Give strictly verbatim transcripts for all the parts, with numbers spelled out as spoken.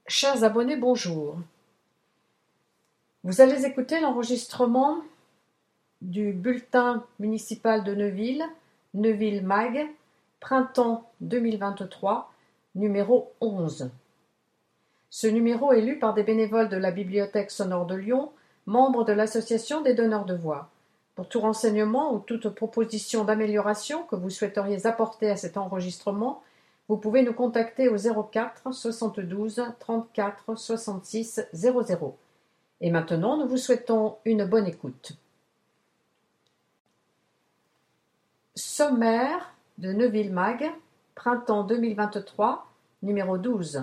Chers abonnés, bonjour. Vous allez écouter l'enregistrement du bulletin municipal de Neuville, Neuville Mag, printemps deux mille vingt-trois, numéro onze. Ce numéro est lu par des bénévoles de la Bibliothèque sonore de Lyon, membres de l'Association des donneurs de voix. Pour tout renseignement ou toute proposition d'amélioration que vous souhaiteriez apporter à cet enregistrement, vous pouvez nous contacter au zéro quatre soixante-douze trente-quatre soixante-six zéro zéro. Et maintenant, nous vous souhaitons une bonne écoute. Sommaire de Neuville Mag, printemps deux mille vingt-trois, numéro douze.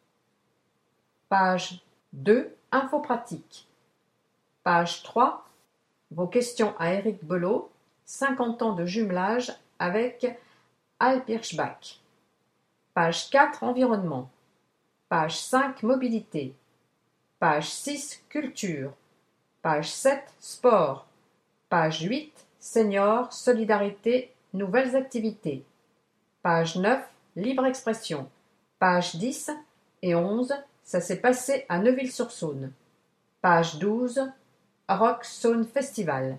Page deux, Infos pratiques. Page trois, Vos questions à Éric Belot, cinquante ans de jumelage avec Alpirschbach. Page quatre, Environnement. Page cinq, Mobilité. Page six, Culture. Page sept, Sport. Page huit, Seniors, Solidarité, Nouvelles activités. Page neuf, Libre expression. Page dix et onze, Ça s'est passé à Neuville-sur-Saône. Page douze, Rock Saône Festival.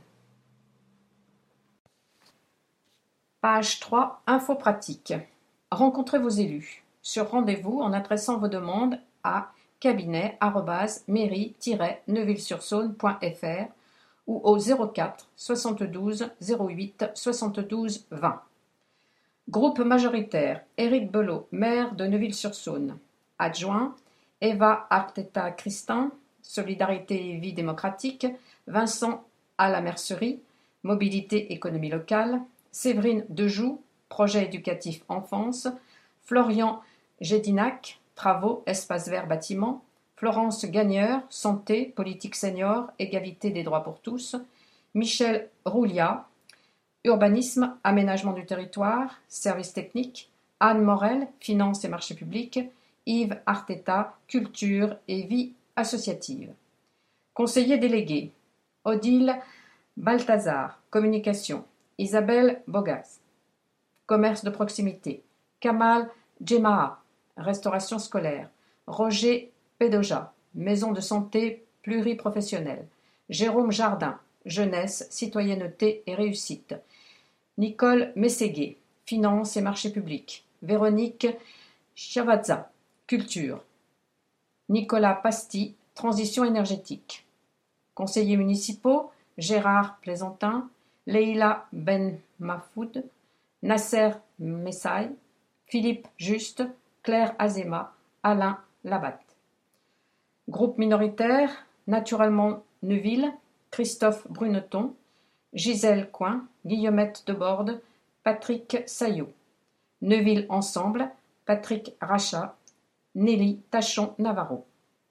Page trois, Infos pratiques. Rencontrez vos élus. Sur rendez-vous en adressant vos demandes à cabinet arobase mairie tiret neuville sur saône point f r ou au zéro quatre soixante-douze zéro huit soixante-douze vingt. Groupe majoritaire: Éric Belot, maire de Neuville-sur-Saône. Adjoint: Eva Arteta-Christin, Solidarité et Vie démocratique. Vincent à la Mercerie, Mobilité économie locale. Séverine Dejoux, Projet éducatif enfance. Florian Gédinac, Travaux, espace vert, bâtiment. Florence Gagneur, Santé, politique senior, égalité des droits pour tous. Michel Rouliat, Urbanisme, aménagement du territoire, services techniques. Anne Morel, Finances et marchés publics. Yves Arteta, Culture et vie associative. Conseillers délégués: Odile Balthazar, Communication. Isabelle Bogas, Commerce de proximité. Kamal Djemaha, Restauration scolaire. Roger Pédoja, Maison de santé pluriprofessionnelle. Jérôme Jardin, Jeunesse, citoyenneté et réussite. Nicole Mességuet, Finances et marchés publics. Véronique Chiavazza, Culture. Nicolas Pasti, Transition énergétique. Conseillers municipaux: Gérard Plaisantin, Leïla Ben Mafoud, Nasser Messaï, Philippe Juste, Claire Azema, Alain Labatte. Groupe minoritaire: Naturellement Neuville, Christophe Bruneton, Gisèle Coin, Guillemette Deborde, Patrick Saillot. Neuville Ensemble: Patrick Rachat, Nelly Tachon-Navarro.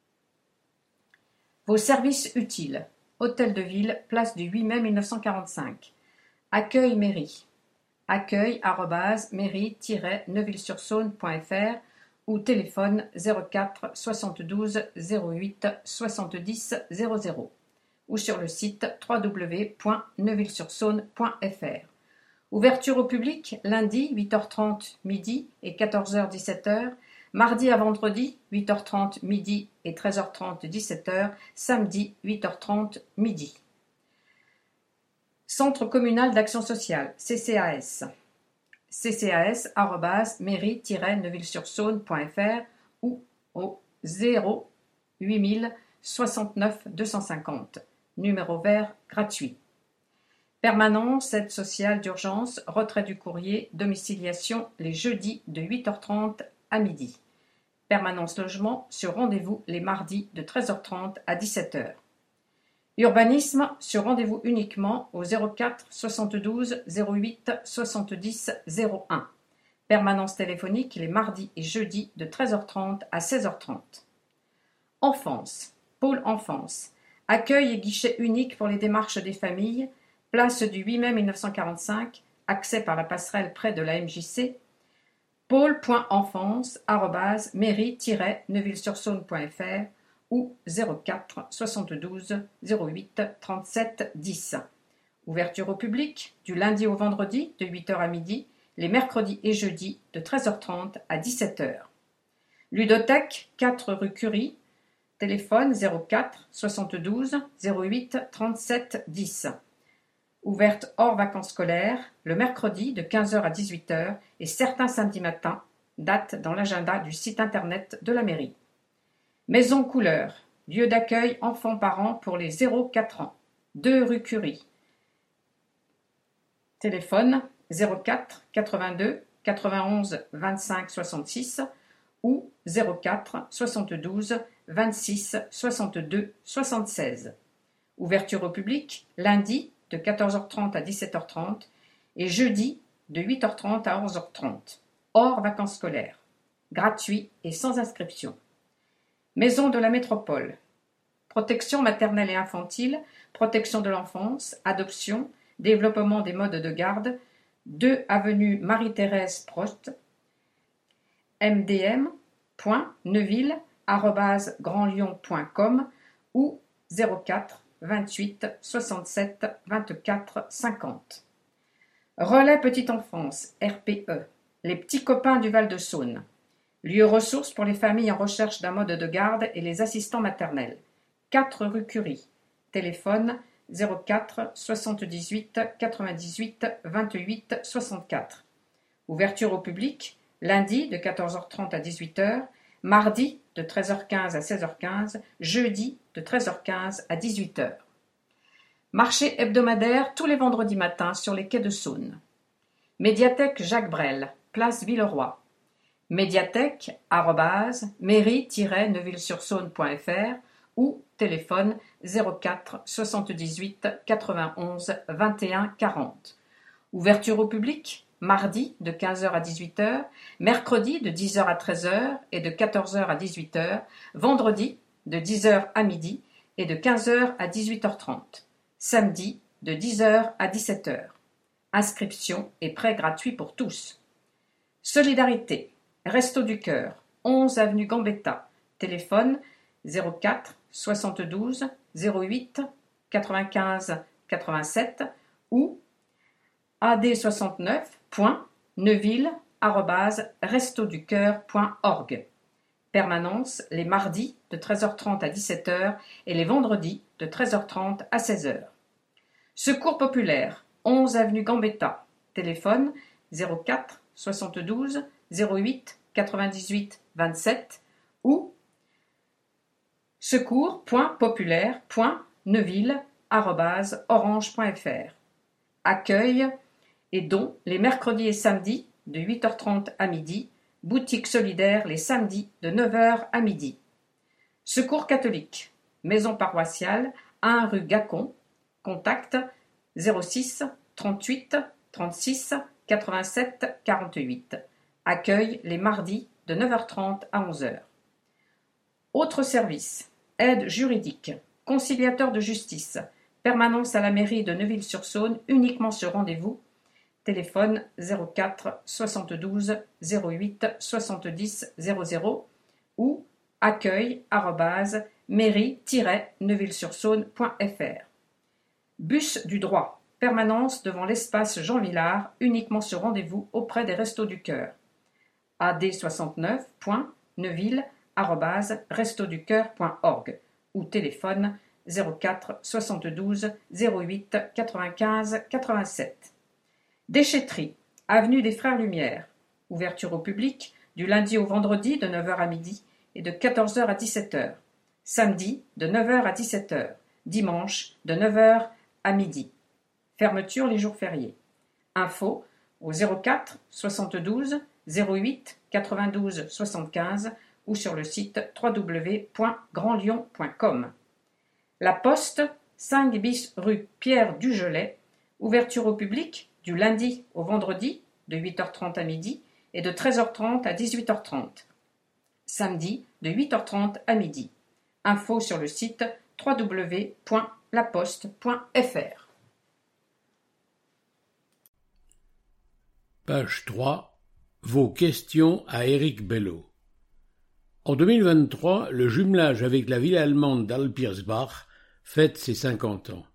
Vos services utiles: Hôtel de Ville, place du huit mai mille neuf cent quarante-cinq. Accueil mairie. Accueil arobase mairie tiret neuville sur saône point f r ou téléphone zéro quatre soixante-douze zéro huit soixante-dix zéro zéro ou sur le site w w w point neuville sur saône point f r. Ouverture au public lundi huit heures trente midi et quatorze heures dix-sept heures, mardi à vendredi huit heures trente midi et treize heures trente dix-sept heures, samedi huit heures trente midi. Centre communal d'action sociale, C C A S. C C A S arobase mairie tiret neuville sur saône point f r ou au zéro huit mille soixante-neuf deux cent cinquante, numéro vert gratuit. Permanence, aide sociale d'urgence, retrait du courrier, domiciliation les jeudis de huit heures trente à midi. Permanence logement sur rendez-vous les mardis de treize heures trente à dix-sept heures. Urbanisme sur rendez-vous uniquement au zéro quatre soixante-douze zéro huit soixante-dix zéro un. Permanence téléphonique les mardis et jeudis de treize heures trente à seize heures trente. Enfance, pôle enfance, accueil et guichet unique pour les démarches des familles, place du huit mai mille neuf cent quarante-cinq, accès par la passerelle près de la M J C, pôle point enfance arobase mairie tiret neuville sur saône point f r ou zéro quatre soixante-douze zéro huit trente-sept dix. Ouverture au public du lundi au vendredi de huit heures à midi, les mercredis et jeudis de treize heures trente à dix-sept heures. Ludothèque, quatre rue Curie, téléphone zéro quatre soixante-douze zéro huit trente-sept dix. Ouverte hors vacances scolaires, le mercredi de quinze heures à dix-huit heures et certains samedis matins, date dans l'agenda du site internet de la mairie. Maison Couleur, lieu d'accueil enfants-parents pour les zéro quatre ans, deux rue Curie. Téléphone zéro quatre quatre-vingt-deux quatre-vingt-onze vingt-cinq soixante-six ou zéro quatre soixante-douze vingt-six soixante-deux soixante-seize. Ouverture au public lundi de quatorze heures trente à dix-sept heures trente et jeudi de huit heures trente à onze heures trente, hors vacances scolaires, gratuit et sans inscription. Maison de la Métropole, protection maternelle et infantile, protection de l'enfance, adoption, développement des modes de garde, deux avenue Marie-Thérèse Prost, m d m point neuville arobase grand lyon point com ou zéro quatre vingt-huit soixante-sept vingt-quatre cinquante. Relais Petite Enfance, R P E, les petits copains du Val-de-Saône. Lieu ressource pour les familles en recherche d'un mode de garde et les assistants maternels. quatre rue Curie. Téléphone zéro quatre soixante-dix-huit quatre-vingt-dix-huit vingt-huit soixante-quatre. Ouverture au public lundi de quatorze heures trente à dix-huit heures, mardi de treize heures quinze à seize heures quinze, jeudi de treize heures quinze à dix-huit heures. Marché hebdomadaire tous les vendredis matins sur les quais de Saône. Médiathèque Jacques Brel, place Villeroy. Médiathèque arobase mairie tiret neuville sur saône point f r ou téléphone zéro quatre soixante-dix-huit quatre-vingt-onze vingt et un quarante. Ouverture au public mardi de quinze heures à dix-huit heures, mercredi de dix heures à treize heures et de quatorze heures à dix-huit heures, vendredi de dix heures à midi et de quinze heures à dix-huit heures trente, samedi de dix heures à dix-sept heures. Inscription et prêt gratuit pour tous. Solidarité, Resto du Cœur, onze avenue Gambetta, téléphone zéro quatre soixante-douze zéro huit quatre-vingt-quinze quatre-vingt-sept ou a d soixante-neuf point neuville arobase restoducoeur point org. Permanence les mardis de treize heures trente à dix-sept heures et les vendredis de treize heures trente à seize heures. Secours populaire, onze avenue Gambetta, téléphone zéro quatre soixante-douze zéro huit quatre-vingt-dix-huit vingt-sept ou secours point populaire point neuville arobase orange point f r. Accueil et dons les mercredis et samedis de huit heures trente à midi, boutique solidaire les samedis de neuf heures à midi. Secours catholique, maison paroissiale, un rue Gacon, contact zéro six trente-huit trente-six quatre-vingt-sept quarante-huit. Accueil les mardis de neuf heures trente à onze heures. Autres services, aide juridique, conciliateur de justice, permanence à la mairie de Neuville-sur-Saône uniquement sur rendez-vous, téléphone zéro quatre soixante-douze zéro huit soixante-dix zéro zéro ou accueil arobase mairie tiret neuville sur saône point f r. Bus du droit, permanence devant l'espace Jean Villard uniquement sur rendez-vous auprès des Restos du Cœur. a d soixante-neuf point neuville arobase restoducoeur point org ou téléphone zéro quatre soixante-douze zéro huit quatre-vingt-quinze quatre-vingt-sept. Déchetterie, avenue des Frères Lumière, ouverture au public du lundi au vendredi de neuf heures à midi et de quatorze heures à dix-sept heures, samedi de neuf heures à dix-sept heures, dimanche de neuf heures à midi. Fermeture les jours fériés. Info au zéro quatre soixante-douze zéro huit quatre-vingt-douze soixante-quinze ou sur le site w w w point grand lyon point com. La Poste, cinq bis rue Pierre Dugelet, ouverture au public du lundi au vendredi de huit heures trente à midi et de treize heures trente à dix-huit heures trente. Samedi de huit heures trente à midi. Info sur le site w w w point la poste point f r. Page trois. Vos questions à Éric Bello. En deux mille vingt-trois, le jumelage avec la ville allemande d'Alpirsbach fête ses cinquante ans.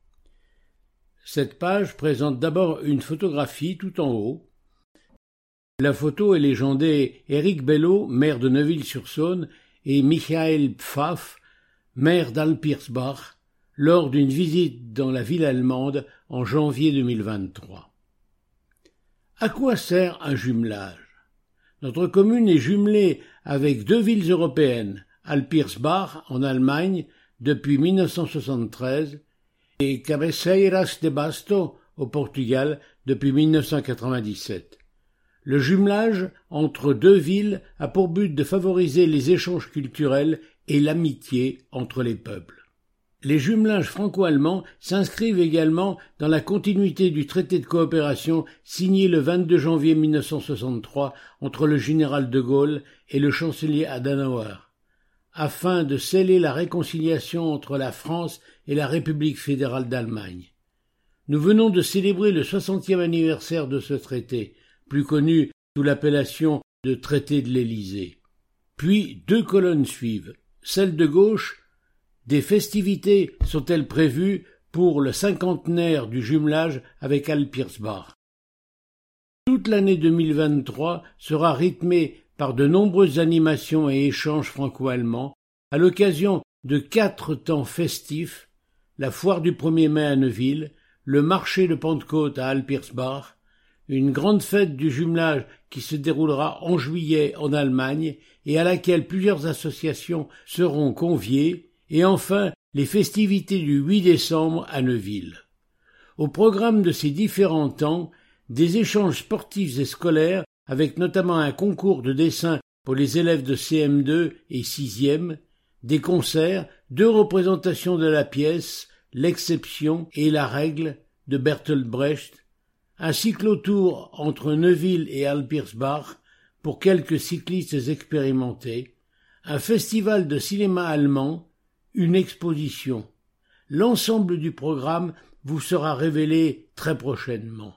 Cette page présente d'abord une photographie tout en haut La photo est légendée Éric Bello, maire de Neuville-sur-Saône, et Michael Pfaff, maire d'Alpirsbach, lors d'une visite dans la ville allemande en janvier deux mille vingt-trois. À quoi sert un jumelage? Notre commune est jumelée avec deux villes européennes, Alpirsbach en Allemagne depuis mille neuf cent soixante-treize et Cabeceiras de Basto au Portugal depuis mille neuf cent quatre-vingt-dix-sept. Le jumelage entre deux villes a pour but de favoriser les échanges culturels et l'amitié entre les peuples. Les jumelages franco-allemands s'inscrivent également dans la continuité du traité de coopération signé le vingt-deux janvier mille neuf cent soixante-trois entre le général de Gaulle et le chancelier Adenauer, afin de sceller la réconciliation entre la France et la République fédérale d'Allemagne. Nous venons de célébrer le soixantième anniversaire de ce traité, plus connu sous l'appellation de traité de l'Élysée. Puis deux colonnes suivent. Celle de gauche, des festivités sont-elles prévues pour le cinquantenaire du jumelage avec Alpirsbach. Toute l'année deux mille vingt-trois sera rythmée par de nombreuses animations et échanges franco-allemands à l'occasion de quatre temps festifs, la foire du premier mai à Neuville, le marché de Pentecôte à Alpirsbach, une grande fête du jumelage qui se déroulera en juillet en Allemagne et à laquelle plusieurs associations seront conviées, et enfin les festivités du huit décembre à Neuville. Au programme de ces différents temps, des échanges sportifs et scolaires avec notamment un concours de dessin pour les élèves de C M deux et sixième, des concerts, deux représentations de la pièce, L'exception et la règle de Bertolt Brecht, un cyclotour entre Neuville et Alpirsbach pour quelques cyclistes expérimentés, un festival de cinéma allemand, une exposition. L'ensemble du programme vous sera révélé très prochainement.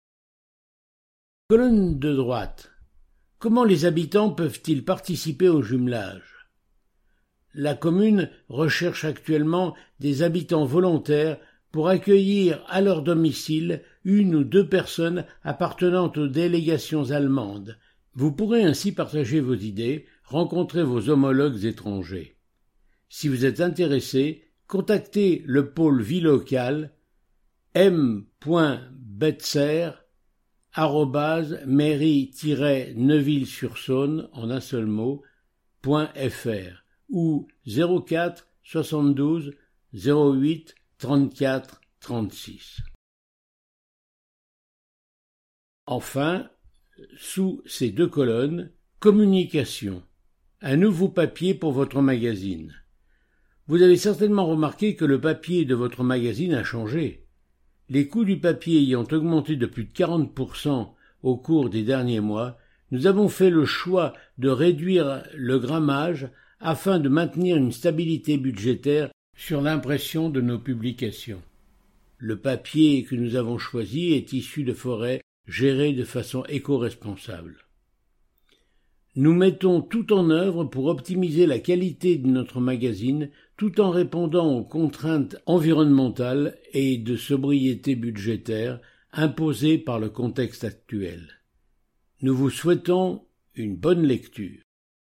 Colonne de droite. Comment les habitants peuvent-ils participer au jumelage? La commune recherche actuellement des habitants volontaires pour accueillir à leur domicile une ou deux personnes appartenant aux délégations allemandes. Vous pourrez ainsi partager vos idées, rencontrer vos homologues étrangers. Si vous êtes intéressé, contactez le pôle vie locale m point betzer arobase mairie tiret neuville sur saône en un seul mot .fr ou zéro quatre soixante-douze zéro huit trente-quatre trente-six. Enfin, sous ces deux colonnes, communication, un nouveau papier pour votre magazine. Vous avez certainement remarqué que le papier de votre magazine a changé. Les coûts du papier ayant augmenté de plus de quarante pour cent au cours des derniers mois, nous avons fait le choix de réduire le grammage afin de maintenir une stabilité budgétaire sur l'impression de nos publications. Le papier que nous avons choisi est issu de forêts gérées de façon éco-responsable. Nous mettons tout en œuvre pour optimiser la qualité de notre magazine tout en répondant aux contraintes environnementales et de sobriété budgétaire imposées par le contexte actuel. Nous vous souhaitons une bonne lecture.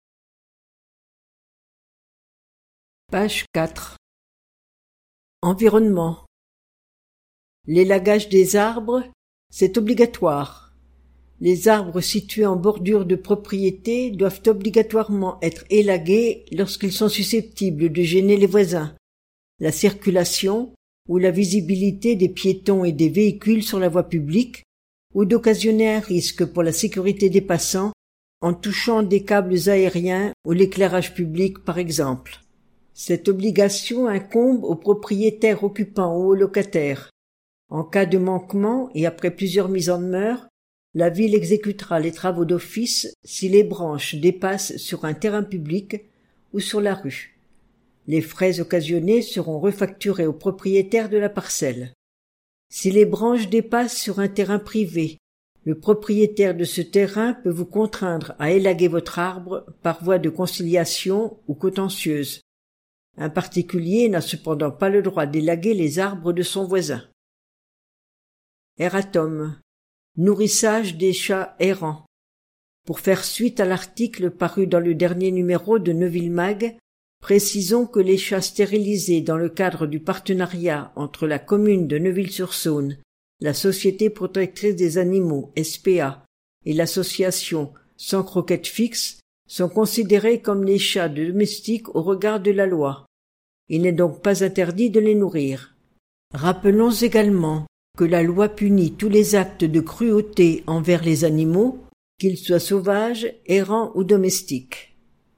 Page quatre. Environnement. L'élagage des arbres, c'est obligatoire. Les arbres situés en bordure de propriété doivent obligatoirement être élagués lorsqu'ils sont susceptibles de gêner les voisins, la circulation ou la visibilité des piétons et des véhicules sur la voie publique, ou d'occasionner un risque pour la sécurité des passants en touchant des câbles aériens ou l'éclairage public par exemple. Cette obligation incombe aux propriétaires occupants ou aux locataires. En cas de manquement et après plusieurs mises en demeure, la ville exécutera les travaux d'office si les branches dépassent sur un terrain public ou sur la rue. Les frais occasionnés seront refacturés au propriétaire de la parcelle. Si les branches dépassent sur un terrain privé, le propriétaire de ce terrain peut vous contraindre à élaguer votre arbre par voie de conciliation ou contentieuse. Un particulier n'a cependant pas le droit d'élaguer les arbres de son voisin. Erratum. Nourrissage des chats errants. Pour faire suite à l'article paru dans le dernier numéro de Neuville Mag, précisons que les chats stérilisés dans le cadre du partenariat entre la commune de Neuville-sur-Saône, la Société protectrice des animaux S P A et l'association Sans croquettes fixes sont considérés comme les chats domestiques au regard de la loi. Il n'est donc pas interdit de les nourrir. Rappelons également que la loi punit tous les actes de cruauté envers les animaux, qu'ils soient sauvages, errants ou domestiques.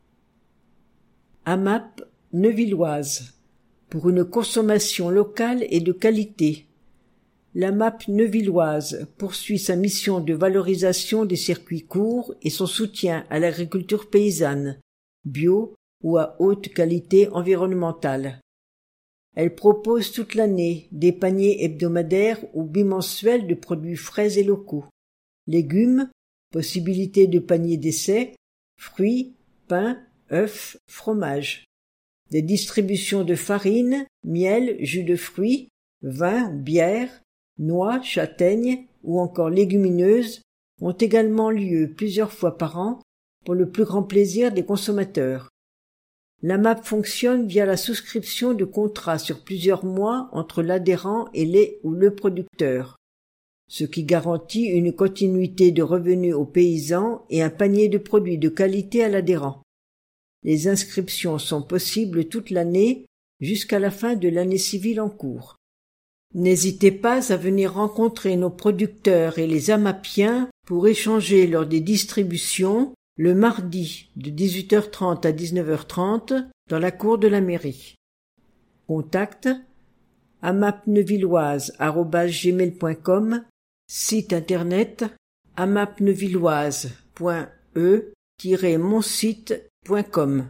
AMAP neuvilloise, pour une consommation locale et de qualité. L'AMAP neuvilloise poursuit sa mission de valorisation des circuits courts et son soutien à l'agriculture paysanne, bio ou à haute qualité environnementale. Elle propose toute l'année des paniers hebdomadaires ou bimensuels de produits frais et locaux, légumes, possibilité de paniers d'essai, fruits, pain, œufs, fromage. Des distributions de farine, miel, jus de fruits, vin, bière, noix, châtaignes ou encore légumineuses ont également lieu plusieurs fois par an pour le plus grand plaisir des consommateurs. L'AMAP fonctionne via la souscription de contrats sur plusieurs mois entre l'adhérent et les ou le producteur, ce qui garantit une continuité de revenus aux paysans et un panier de produits de qualité à l'adhérent. Les inscriptions sont possibles toute l'année jusqu'à la fin de l'année civile en cours. N'hésitez pas à venir rencontrer nos producteurs et les amapiens pour échanger lors des distributions le mardi de dix-huit heures trente à dix-neuf heures trente dans la cour de la mairie. Contact amapneuvilloise arobase gmail point com, site internet amapneuvilloise point e tiret mon site point com.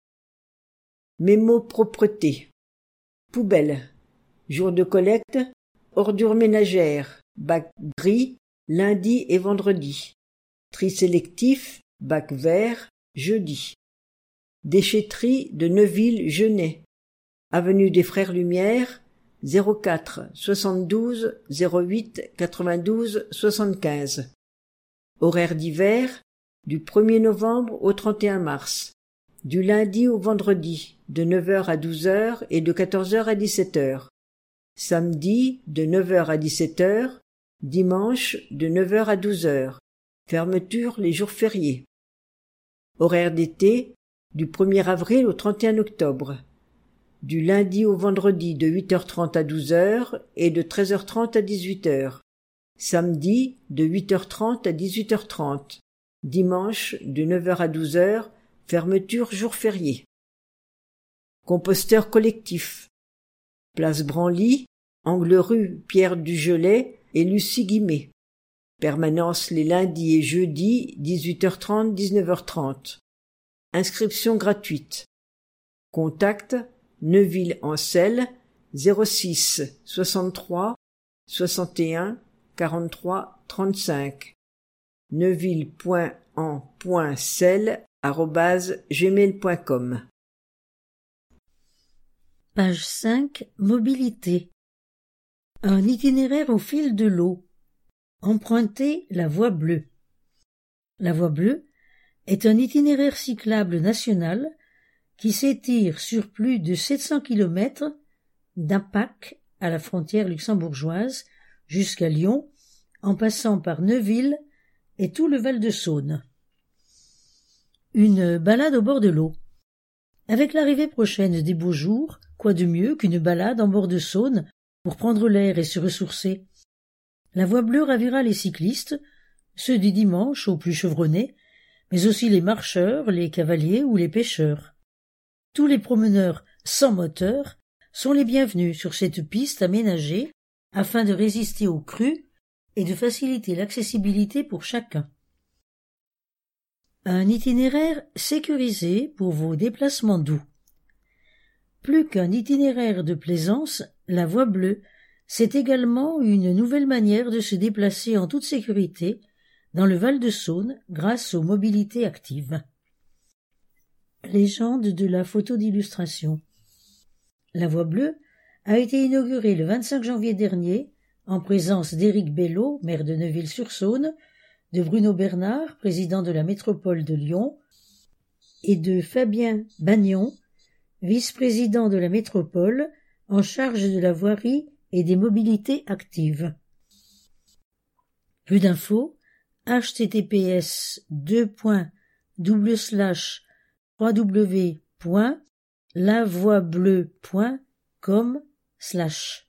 Mémo propreté. Poubelle. Jour de collecte, ordures ménagères, bac gris, lundi et vendredi. Tri sélectif, bac vert, jeudi. Déchetterie de Neuville-Genêt. Avenue des Frères Lumière, zéro quatre soixante-douze zéro huit quatre-vingt-douze soixante-quinze. Horaire d'hiver, du premier novembre au trente et un mars. Du lundi au vendredi, de neuf heures à douze heures et de quatorze heures à dix-sept heures. Samedi, de neuf heures à dix-sept heures. Dimanche, de neuf heures à douze heures. Fermeture les jours fériés. Horaire d'été, du premier avril au trente et un octobre. Du lundi au vendredi de huit heures trente à douze heures et de treize heures trente à dix-huit heures. Samedi, de huit heures trente à dix-huit heures trente. Dimanche, de neuf heures à douze heures. Fermeture jour férié. Composteur collectif. Place Branly, angle rue Pierre du Gelais et Lucie Guimet. Permanence les lundis et jeudis, dix-huit heures trente, dix-neuf heures trente. Inscription gratuite. Contact Neuville-en-Selle, zéro six soixante-trois soixante et un quarante-trois trente-cinq. neuville point en point selle arobase gmail point com. Page cinq. Mobilité. Un itinéraire au fil de l'eau. Empruntez la voie bleue. La voie bleue est un itinéraire cyclable national qui s'étire sur plus de sept cents kilomètres d'Apac à la frontière luxembourgeoise jusqu'à Lyon, en passant par Neuville et tout le Val-de-Saône. Une balade au bord de l'eau. Avec l'arrivée prochaine des beaux jours, quoi de mieux qu'une balade en bord de Saône pour prendre l'air et se ressourcer? La voie bleue ravira les cyclistes, ceux du dimanche aux plus chevronnés, mais aussi les marcheurs, les cavaliers ou les pêcheurs. Tous les promeneurs sans moteur sont les bienvenus sur cette piste aménagée afin de résister aux crues et de faciliter l'accessibilité pour chacun. Un itinéraire sécurisé pour vos déplacements doux. Plus qu'un itinéraire de plaisance, la voie bleue, c'est également une nouvelle manière de se déplacer en toute sécurité dans le Val-de-Saône grâce aux mobilités actives. Légende de la photo d'illustration. La voie bleue a été inaugurée le vingt-cinq janvier dernier en présence d'Éric Bello, maire de Neuville-sur-Saône, de Bruno Bernard, président de la métropole de Lyon, et de Fabien Bagnon, vice-président de la métropole, en charge de la voirie et des mobilités actives. Plus d'infos, h t t p s deux double slash w point la voix bleue point com slash.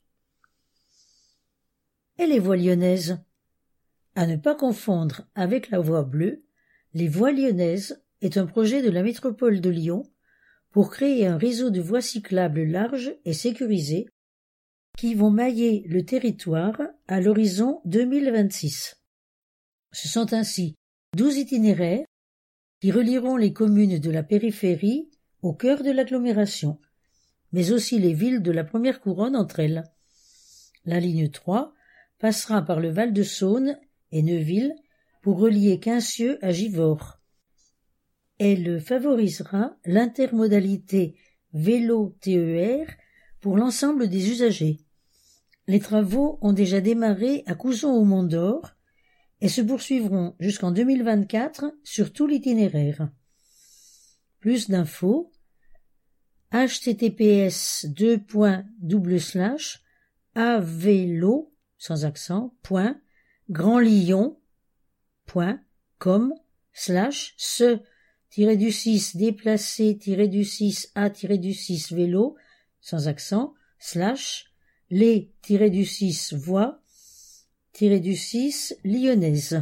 Et les voies lyonnaises? À ne pas confondre avec la voie bleue, les voies lyonnaises est un projet de la métropole de Lyon pour créer un réseau de voies cyclables larges et sécurisées qui vont mailler le territoire à l'horizon deux mille vingt-six. Ce sont ainsi douze itinéraires qui relieront les communes de la périphérie au cœur de l'agglomération, mais aussi les villes de la première couronne entre elles. La ligne trois passera par le Val-de-Saône et Neuville pour relier Quincieux à Givors. Elle favorisera l'intermodalité vélo-T E R pour l'ensemble des usagers. Les travaux ont déjà démarré à Couzon au Mont-d'Or et se poursuivront jusqu'en deux mille vingt-quatre sur tout l'itinéraire. Plus d'infos, h t t p s deux double slash avelo sans accent point grandlyon point com slash ce tiré du six déplacé tiré du six a tiré du six vélo sans accent slash les tiré du six voies tiré du six lyonnaise.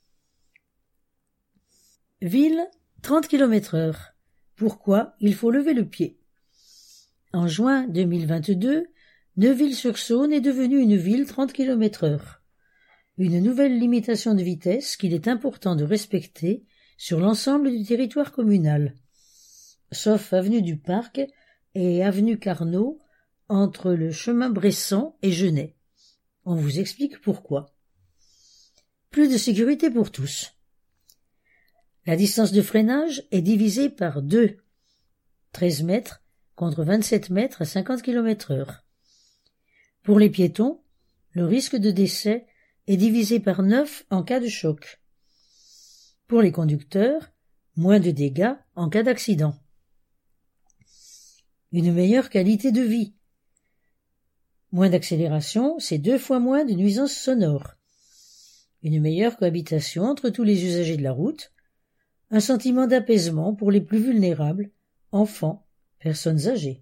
Ville trente kilomètres heure. Pourquoi il faut lever le pied? En juin deux mille vingt-deux, Neuville-sur-Saône est devenue une ville trente kilomètres heure. Une nouvelle limitation de vitesse qu'il est important de respecter sur l'ensemble du territoire communal, sauf avenue du Parc et avenue Carnot entre le chemin Bressan et Genêt. On vous explique pourquoi. Plus de sécurité pour tous. La distance de freinage est divisée par deux, treize mètres contre vingt-sept mètres à cinquante kilomètres heure. Pour les piétons, le risque de décès est divisé par neuf en cas de choc. Pour les conducteurs, moins de dégâts en cas d'accident. Une meilleure qualité de vie. Moins d'accélération, c'est deux fois moins de nuisances sonores. Une meilleure cohabitation entre tous les usagers de la route. Un sentiment d'apaisement pour les plus vulnérables, enfants, personnes âgées.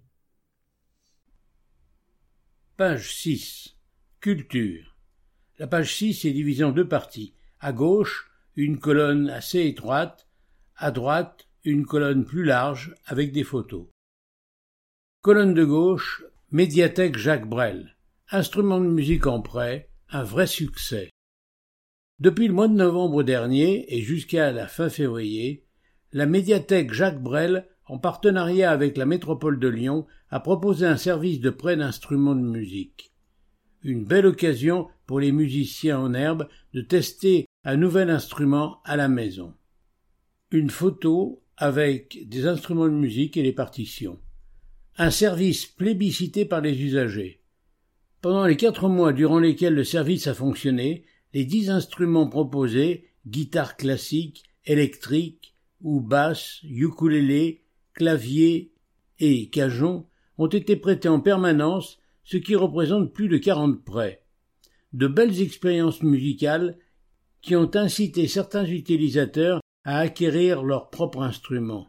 Page six. Culture. La page six est divisée en deux parties. À gauche, une colonne assez étroite. À droite, une colonne plus large avec des photos. Colonne de gauche, médiathèque Jacques Brel. Instrument de musique en prêt, un vrai succès. Depuis le mois de novembre dernier et jusqu'à la fin février, la médiathèque Jacques Brel, en partenariat avec la métropole de Lyon, a proposé un service de prêt d'instruments de musique. Une belle occasion pour les musiciens en herbe de tester un nouvel instrument à la maison. Une photo avec des instruments de musique et les partitions. Un service plébiscité par les usagers. Pendant les quatre mois durant lesquels le service a fonctionné, les dix instruments proposés, guitare classique, électrique ou basse, ukulélé, clavier et cajon, ont été prêtés en permanence, ce qui représente plus de quarante prêts. De belles expériences musicales qui ont incité certains utilisateurs à acquérir leur propre instrument.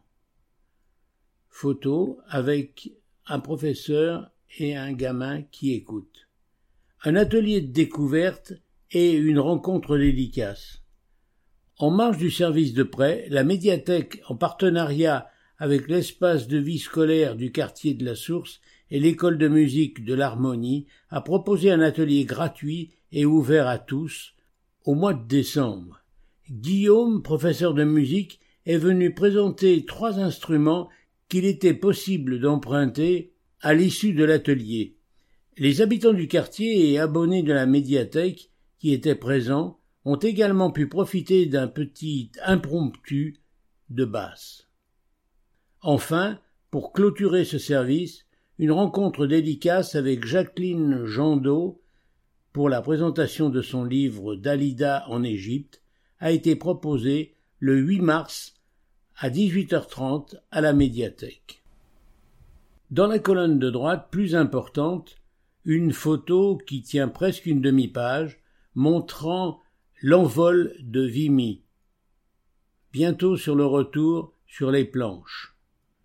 Photo avec un professeur et un gamin qui écoute. Un atelier de découverte et une rencontre dédicace. En marge du service de prêt, la médiathèque, en partenariat avec l'espace de vie scolaire du quartier de la Source et l'école de musique de l'Harmonie, a proposé un atelier gratuit et ouvert à tous au mois de décembre. Guillaume, professeur de musique, est venu présenter trois instruments qu'il était possible d'emprunter à l'issue de l'atelier. Les habitants du quartier et abonnés de la médiathèque qui étaient présents ont également pu profiter d'un petit impromptu de basse. Enfin, pour clôturer ce service, une rencontre dédicace avec Jacqueline Jandot pour la présentation de son livre Dalida en Égypte, a été proposé le huit mars à dix-huit heures trente à la médiathèque. Dans la colonne de droite plus importante, une photo qui tient presque une demi-page montrant l'envol de Vimy, bientôt sur le retour sur les planches.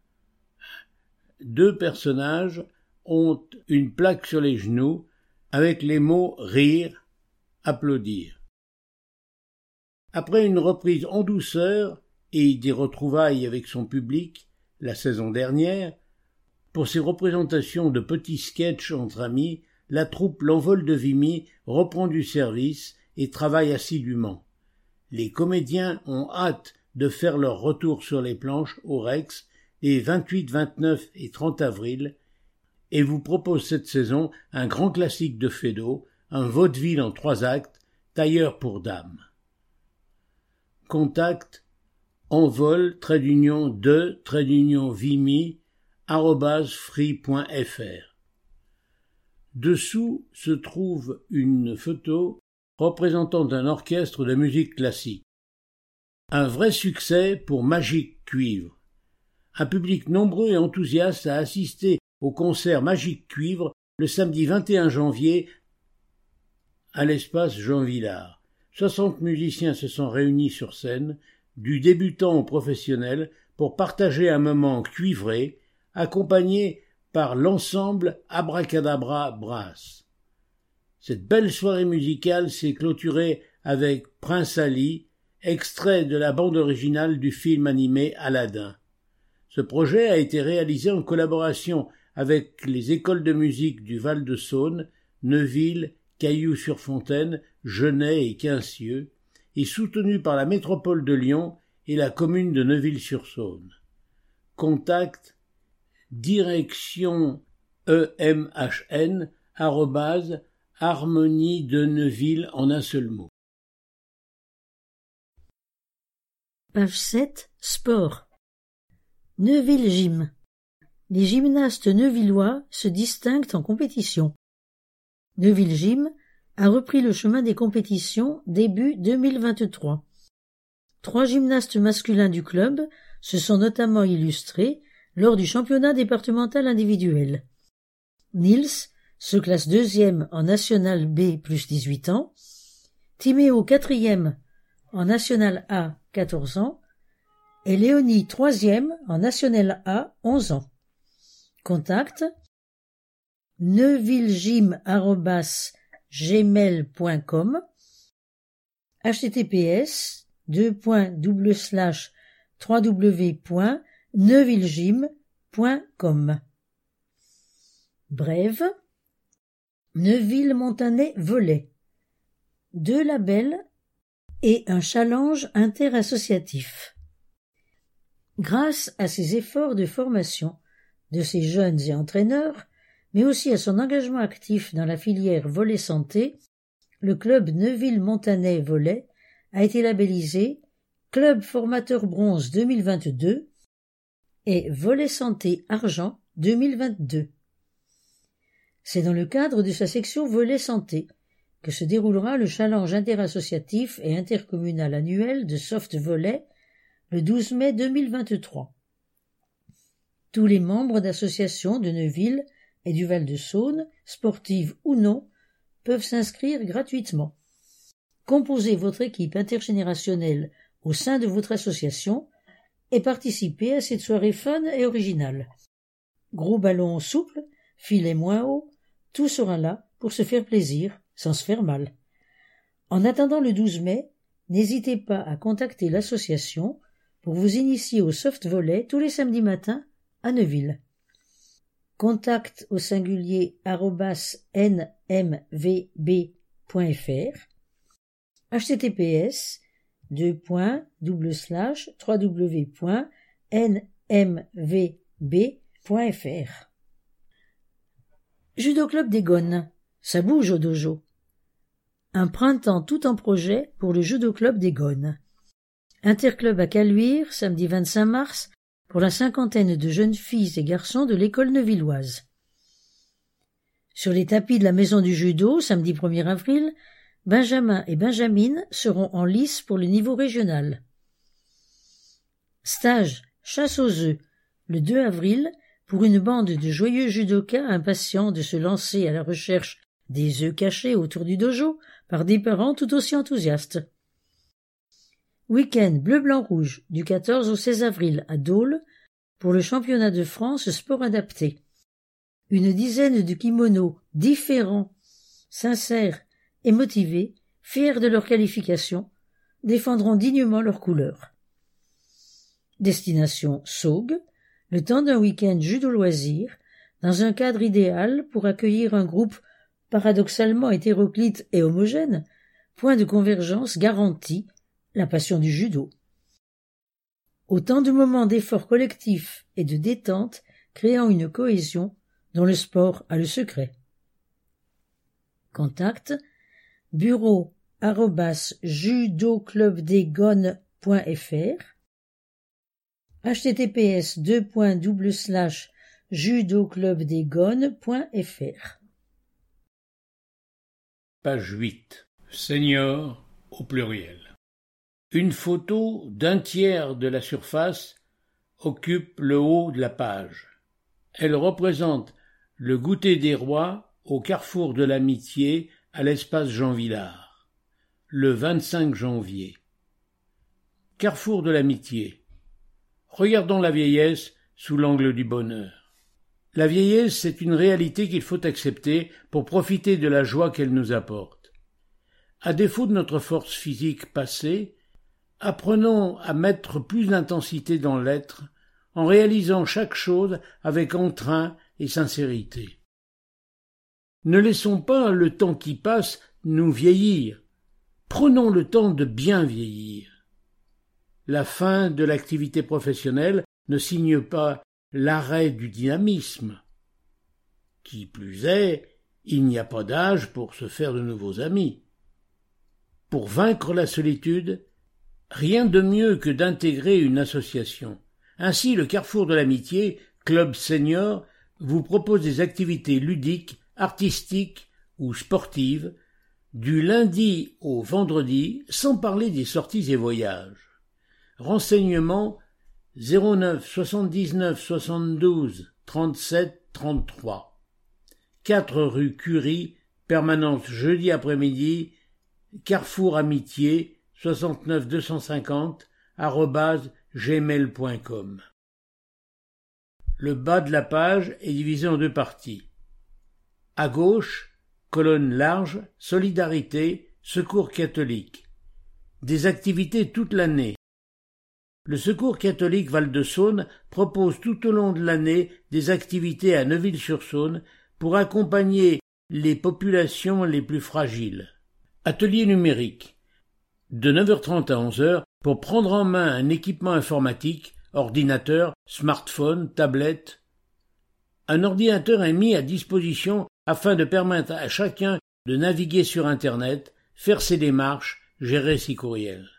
Deux personnages ont une plaque sur les genoux avec les mots « rire »,« applaudir ». Après une reprise en douceur et des retrouvailles avec son public la saison dernière, pour ces représentations de petits sketchs entre amis, la troupe L'Envol de Vimy reprend du service et travaille assidûment. Les comédiens ont hâte de faire leur retour sur les planches au Rex les vingt-huit, vingt-neuf et trente avril et vous proposent cette saison un grand classique de Feydeau, un vaudeville en trois actes, Tailleur pour dames. Contact envol trait d'union de trait d'union Vimy arobase free point f r. Dessous se trouve une photo représentant un orchestre de musique classique. Un vrai succès pour Magique Cuivre. Un public nombreux et enthousiaste a assisté au concert Magique Cuivre le samedi vingt et un janvier à l'espace Jean Villard. soixante musiciens se sont réunis sur scène, du débutant au professionnel, pour partager un moment cuivré, accompagné par l'ensemble Abracadabra Brass. Cette belle soirée musicale s'est clôturée avec Prince Ali, extrait de la bande originale du film animé Aladdin. Ce projet a été réalisé en collaboration avec les écoles de musique du Val-de-Saône, Neuville, Cailloux-sur-Fontaine, Genêt et Quincieux, et soutenu par la métropole de Lyon et la commune de Neuville-sur-Saône. Contact direction emhn arobase harmonie de Neuville en un seul mot. Page sept. Sport. Neuville Gym. Les gymnastes neuvillois se distinguent en compétition. Neuville Gym a repris le chemin des compétitions début deux mille vingt-trois. Trois gymnastes masculins du club se sont notamment illustrés lors du championnat départemental individuel. Nils se classe deuxième en National B plus dix-huit ans, Timéo quatrième en National A quatorze ans et Léonie troisième en National A onze ans. Contact neuvillegym arobase gmail point com https deux points double slash www point neuvillegym point com. Brève. Neuville-Montanet Volley. Deux labels et un challenge interassociatif. Grâce à ses efforts de formation de ses jeunes et entraîneurs, mais aussi à son engagement actif dans la filière volley santé, le club Neuville-Montanet Volley a été labellisé Club formateur bronze deux mille vingt-deux et Volley santé argent deux mille vingt-deux. C'est dans le cadre de sa section Volley santé que se déroulera le challenge interassociatif et intercommunal annuel de soft volley le douze mai deux mille vingt-trois. Tous les membres d'associations de Neuville et du Val-de-Saône, sportives ou non, peuvent s'inscrire gratuitement. Composez votre équipe intergénérationnelle au sein de votre association et participez à cette soirée fun et originale. Gros ballon souple, filet moins haut, tout sera là pour se faire plaisir sans se faire mal. En attendant le douze mai, n'hésitez pas à contacter l'association pour vous initier au soft volley tous les samedis matins à Neuville. Contact au singulier arobase n m v b point f r https deux points double slash www point n m v b point f r. Judo Club des Gones, ça bouge au dojo. Un printemps tout en projet pour le Judo Club des Gones. Interclub à Caluire, samedi vingt-cinq mars, pour la cinquantaine de jeunes filles et garçons de l'école neuvilloise. Sur les tapis de la maison du judo, samedi premier avril, Benjamin et Benjamine seront en lice pour le niveau régional. Stage chasse aux œufs, le deux avril, pour une bande de joyeux judokas impatients de se lancer à la recherche des œufs cachés autour du dojo par des parents tout aussi enthousiastes. Week-end bleu-blanc-rouge du quatorze au seize avril à Dole pour le championnat de France sport adapté. Une dizaine de kimonos différents, sincères et motivés, fiers de leur qualification, défendront dignement leurs couleurs. Destination Saugues, le temps d'un week-end judo-loisir, dans un cadre idéal pour accueillir un groupe paradoxalement hétéroclite et homogène, point de convergence garanti, la passion du judo. Autant de moments d'effort collectif et de détente créant une cohésion dont le sport a le secret. Contact bureau arobase judoclubdesgones point fr https deux points double slash judoclubdesgones point fr. Page huit. Senior au pluriel. Une photo d'un tiers de la surface occupe le haut de la page. Elle représente le goûter des rois au carrefour de l'amitié à l'espace Jean Villard, le vingt-cinq janvier. Carrefour de l'amitié. Regardons la vieillesse sous l'angle du bonheur. La vieillesse, c'est une réalité qu'il faut accepter pour profiter de la joie qu'elle nous apporte. À défaut de notre force physique passée, apprenons à mettre plus d'intensité dans l'être en réalisant chaque chose avec entrain et sincérité. Ne laissons pas le temps qui passe nous vieillir. Prenons le temps de bien vieillir. La fin de l'activité professionnelle ne signe pas l'arrêt du dynamisme. Qui plus est, il n'y a pas d'âge pour se faire de nouveaux amis. Pour vaincre la solitude, rien de mieux que d'intégrer une association. Ainsi, le Carrefour de l'Amitié, Club Senior, vous propose des activités ludiques, artistiques ou sportives, du lundi au vendredi, sans parler des sorties et voyages. Renseignements zéro neuf soixante-dix-neuf soixante-douze trente-sept trente-trois. quatre rue Curie, permanence jeudi après-midi, Carrefour Amitié, soixante-neuf deux cent cinquante, arobase gmail point com. Le bas de la page est divisé en deux parties. À gauche, colonne large, solidarité, secours catholique. Des activités toute l'année. Le Secours catholique Val-de-Saône propose tout au long de l'année des activités à Neuville-sur-Saône pour accompagner les populations les plus fragiles. Atelier numérique. De neuf heures trente à onze heures pour prendre en main un équipement informatique, ordinateur, smartphone, tablette. Un ordinateur est mis à disposition afin de permettre à chacun de naviguer sur Internet, faire ses démarches, gérer ses courriels.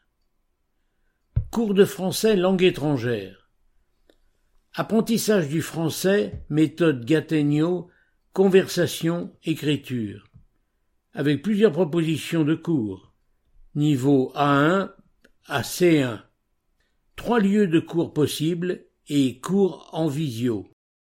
Cours de français langue étrangère. Apprentissage du français, méthode Gattegno, conversation, écriture. Avec plusieurs propositions de cours. Niveau A un à C un. Trois lieux de cours possibles et cours en visio.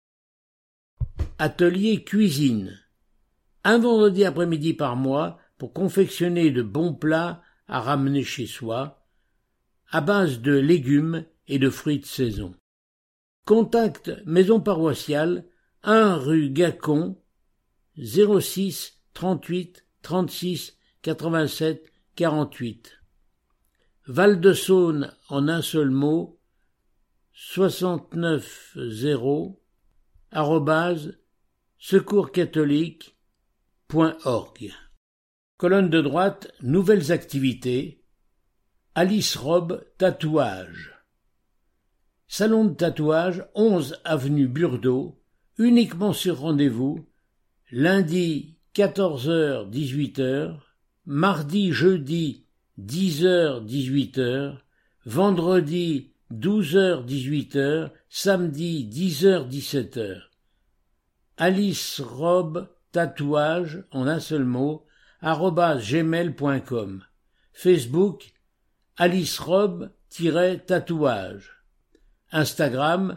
Atelier cuisine. Un vendredi après-midi par mois pour confectionner de bons plats à ramener chez soi, à base de légumes et de fruits de saison. Contact maison paroissiale, un rue Gacon, zéro six trente-huit trente-six quatre-vingt-sept quarante-huit. Val-de-Saône en un seul mot, soixante-neuf zéro, arobase secourscatholique point org. Colonne de droite, nouvelles activités. Alice Robe tatouage. Salon de tatouage, onze avenue Burdeau, uniquement sur rendez-vous, lundi quatorze heures dix-huit heures, mardi jeudi dix heures dix-huit heures, vendredi douze heures dix-huit heures, samedi dix heures dix-sept heures. Alice Robe tatouage en un seul mot, arobase gmail point com. Facebook Alice Robe-tatouage. Instagram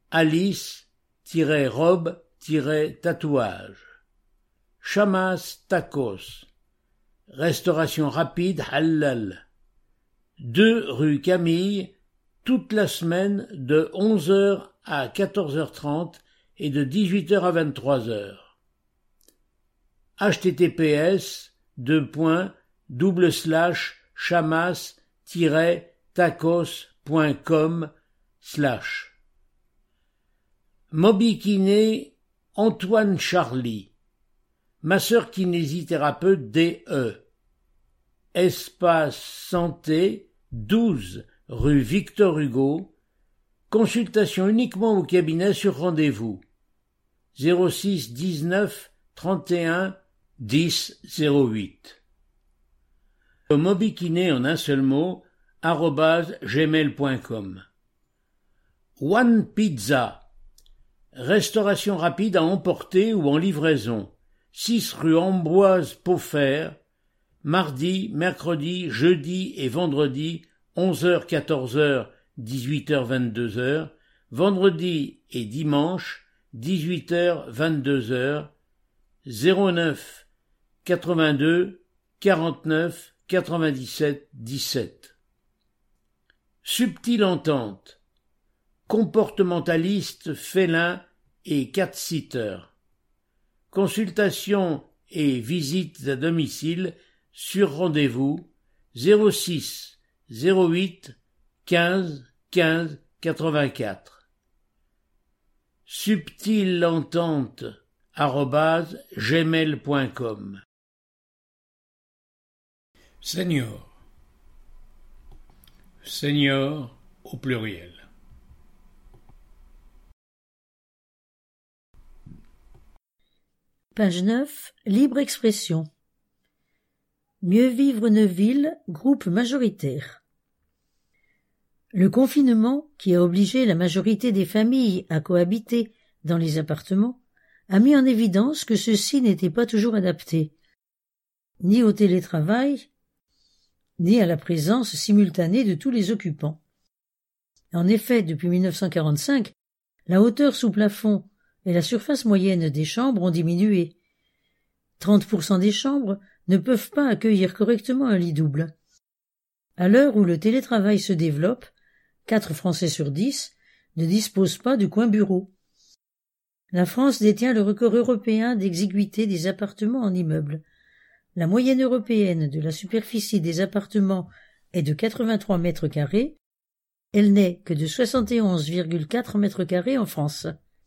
Alice-Robe-tatouage. Chamas Tacos. Restauration rapide halal. deux rue Camille, toute la semaine de onze heures à quatorze heures trente et de dix-huit heures à vingt-trois heures. H T T P S deux points double slash chamas tiret tacos point com slash. Moby Kiné Antoine Charlie. Masseur kinésithérapeute D E. Espace Santé, douze rue Victor Hugo. Consultation uniquement au cabinet sur rendez-vous. zéro six dix-neuf trente et un dix zéro huit. Mobikiné en un seul mot, arobase gmail point com. One Pizza. Restauration rapide à emporter ou en livraison. six rue Ambroise Paufer. Mardi, mercredi, jeudi et vendredi, onze heures quatorze heures, dix-huit heures vingt-deux heures. Vendredi et dimanche, dix-huit heures vingt-deux heures. zéro neuf quatre-vingt-deux quarante-neuf quatre-vingt-dix-sept dix-sept. Subtile entente. Comportementaliste félin et cat-sitter. Consultation et visites à domicile sur rendez-vous zéro six zéro huit quinze quinze quatre-vingt-quatre. Subtileentente arobase gmail point com. Senior. Senior au pluriel. Page neuf. Libre expression. Mieux vivre Neuville, groupe majoritaire. Le confinement, qui a obligé la majorité des familles à cohabiter dans les appartements, a mis en évidence que ceux-ci n'étaient pas toujours adaptés, ni au télétravail, ni à la présence simultanée de tous les occupants. En effet, depuis mille neuf cent quarante-cinq, la hauteur sous plafond et la surface moyenne des chambres ont diminué. trente pour cent des chambres ne peuvent pas accueillir correctement un lit double. À l'heure où le télétravail se développe, quatre Français sur dix ne disposent pas de coin bureau. La France détient le record européen d'exiguïté des appartements en immeuble. La moyenne européenne de la superficie des appartements est de quatre-vingt-trois mètres carrés. Elle n'est que de soixante et onze virgule quatre mètres carrés en France.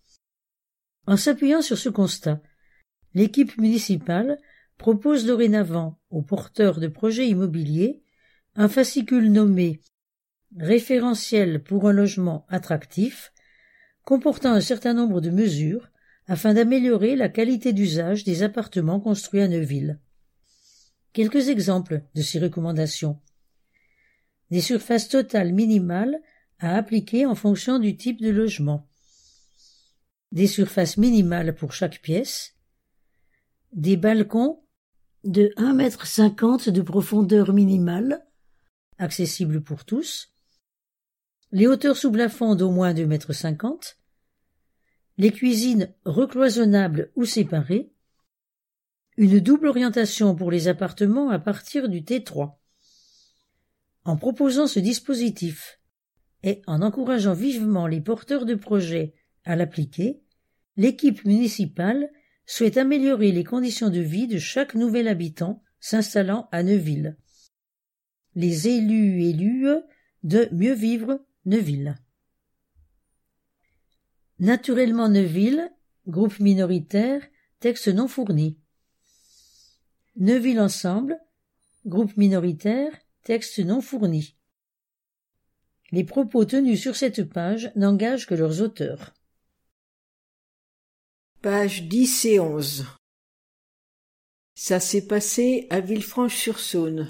En s'appuyant sur ce constat, l'équipe municipale propose dorénavant aux porteurs de projets immobiliers un fascicule nommé « Référentiel pour un logement attractif » comportant un certain nombre de mesures afin d'améliorer la qualité d'usage des appartements construits à Neuville. Quelques exemples de ces recommandations. Des surfaces totales minimales à appliquer en fonction du type de logement. Des surfaces minimales pour chaque pièce. Des balcons de un mètre cinquante de profondeur minimale, accessibles pour tous. Les hauteurs sous plafond d'au moins deux mètres cinquante. Les cuisines recloisonnables ou séparées. Une double orientation pour les appartements à partir du T trois. En proposant ce dispositif et en encourageant vivement les porteurs de projets à l'appliquer, l'équipe municipale souhaite améliorer les conditions de vie de chaque nouvel habitant s'installant à Neuville. Les élus élues de Mieux vivre Neuville. Naturellement Neuville, groupe minoritaire, texte non fourni. Neuville Ensemble, groupe minoritaire, texte non fourni. Les propos tenus sur cette page n'engagent que leurs auteurs. Pages dix et onze. Ça s'est passé à Villefranche-sur-Saône.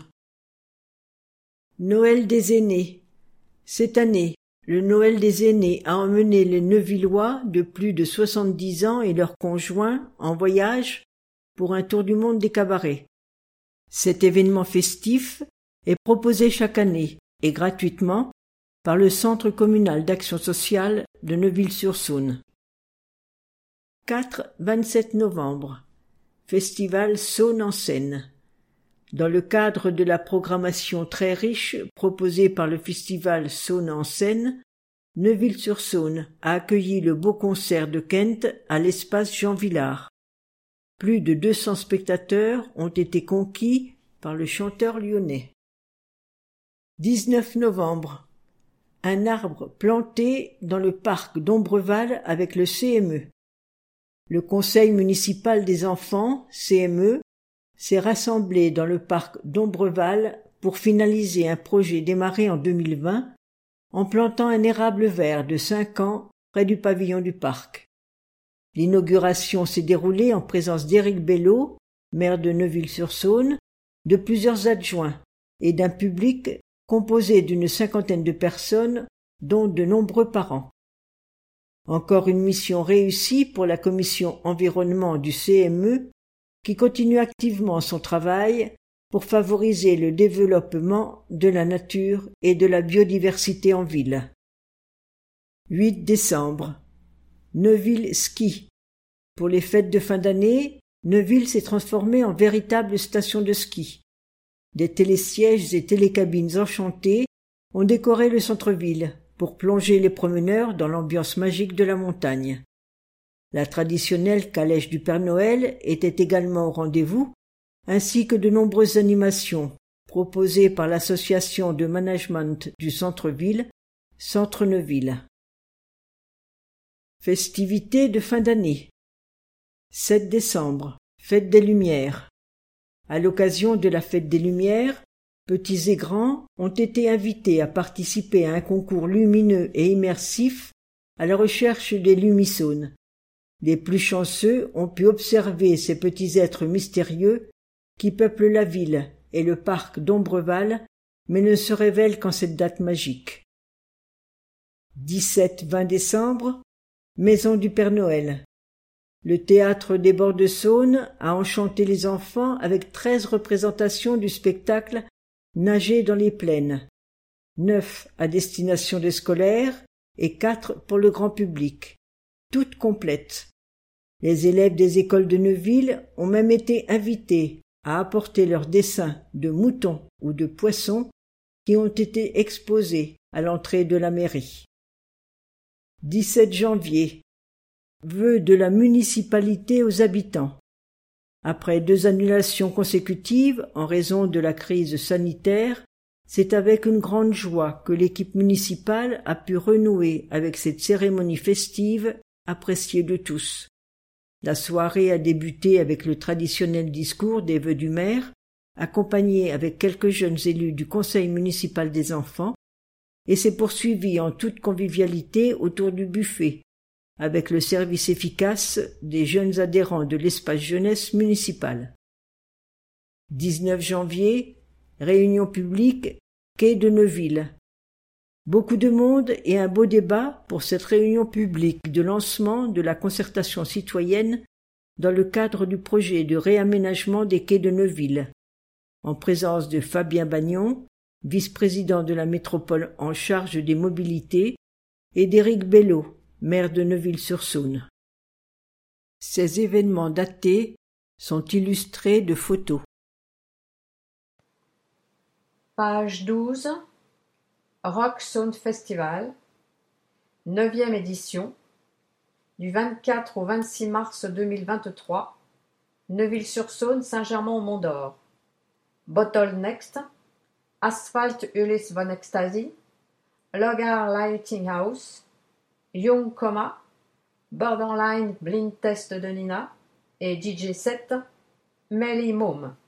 Noël des aînés. Cette année, le Noël des aînés a emmené les Neuvillois de plus de soixante-dix ans et leurs conjoints en voyage pour un tour du monde des cabarets. Cet événement festif est proposé chaque année et gratuitement par le Centre communal d'action sociale de Neuville-sur-Saône. quatre vingt-sept novembre. Festival Saône en scène. Dans le cadre de la programmation très riche proposée par le festival Saône en scène, Neuville-sur-Saône a accueilli le beau concert de Kent à l'espace Jean Villard. Plus de deux cents spectateurs ont été conquis par le chanteur lyonnais. dix-neuf novembre. Un arbre planté dans le parc d'Ombreval avec le C M E. Le Conseil municipal des enfants, C M E, s'est rassemblé dans le parc d'Ombreval pour finaliser un projet démarré en deux mille vingt en plantant un érable vert de cinq ans près du pavillon du parc. L'inauguration s'est déroulée en présence d'Éric Bello, maire de Neuville-sur-Saône, de plusieurs adjoints et d'un public composé d'une cinquantaine de personnes, dont de nombreux parents. Encore une mission réussie pour la commission environnement du C M E, qui continue activement son travail pour favoriser le développement de la nature et de la biodiversité en ville. huit décembre. Neuville Ski. Pour les fêtes de fin d'année, Neuville s'est transformée en véritable station de ski. Des télésièges et télécabines enchantées ont décoré le centre-ville pour plonger les promeneurs dans l'ambiance magique de la montagne. La traditionnelle calèche du Père Noël était également au rendez-vous, ainsi que de nombreuses animations proposées par l'association de management du centre-ville, Centre Neuville. Festivités de fin d'année. sept décembre, Fête des Lumières. À l'occasion de la Fête des Lumières, petits et grands ont été invités à participer à un concours lumineux et immersif à la recherche des lumisaunes. Les plus chanceux ont pu observer ces petits êtres mystérieux qui peuplent la ville et le parc d'Ombreval, mais ne se révèlent qu'en cette date magique. dix-sept vingt décembre, Maison du Père Noël. Le théâtre des Bords de Saône a enchanté les enfants avec treize représentations du spectacle Nager dans les plaines, neuf à destination des scolaires et quatre pour le grand public, toutes complètes. Les élèves des écoles de Neuville ont même été invités à apporter leurs dessins de moutons ou de poissons qui ont été exposés à l'entrée de la mairie. dix-sept janvier. Vœux de la municipalité aux habitants. Après deux annulations consécutives en raison de la crise sanitaire, c'est avec une grande joie que l'équipe municipale a pu renouer avec cette cérémonie festive appréciée de tous. La soirée a débuté avec le traditionnel discours des vœux du maire, accompagné avec quelques jeunes élus du conseil municipal des enfants, et s'est poursuivie en toute convivialité autour du buffet, avec le service efficace des jeunes adhérents de l'espace jeunesse municipal. dix-neuf janvier, réunion publique, quai de Neuville. Beaucoup de monde et un beau débat pour cette réunion publique de lancement de la concertation citoyenne dans le cadre du projet de réaménagement des quais de Neuville, en présence de Fabien Bagnon, vice-président de la métropole en charge des mobilités, et d'Éric Bello, maire de Neuville-sur-Saône. Ces événements datés sont illustrés de photos. Page douze. Rock Saône Festival, neuvième édition, du vingt-quatre au vingt-six mars deux mille vingt-trois, Neuville-sur-Saône, Saint-Germain-au-Mont-d'Or. Bottle Next, Asphalt Ulysse Von Ecstasy, Logar Lighting House, Young Coma, Borderline Blind Test de Nina et D J set Melly Moom.